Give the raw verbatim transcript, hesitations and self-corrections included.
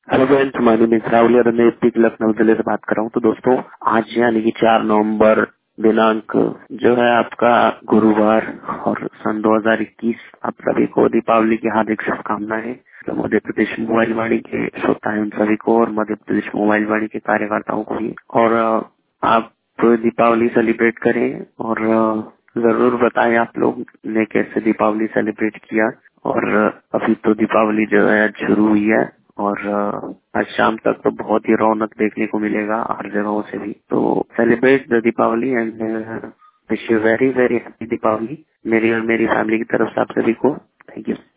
Hello friends, my name is Rahul और मैं pick Lucknow जिले से बात कर रहा हूँ। तो दोस्तों, आज यानी कि चार नवंबर दिनांक जो है आपका गुरुवार और सन दो हज़ार इक्कीस, आप सभी को दीपावली की हार्दिक शुभकामनाएं। तो मध्य प्रदेश मोबाइल वाणी के श्रोता हैं उन सभी को और मध्य प्रदेश मोबाइल वाणी के कार्यकर्ताओं को भी। और अ, आप दीपावली सेलिब्रेट करें और अ, जरूर बताएं आप लोग ने कैसे दीपावली सेलिब्रेट किया। और अ, अभी तो दीपावली जो है आज शुरू हुई है और अ, आज शाम तक तो बहुत ही रौनक देखने को मिलेगा हर जगहों से भी। तो celebrate the Deepawali and wish you very very happy Deepawali मेरी और मेरी फैमिली की तरफ से आप सभी को। Thank you.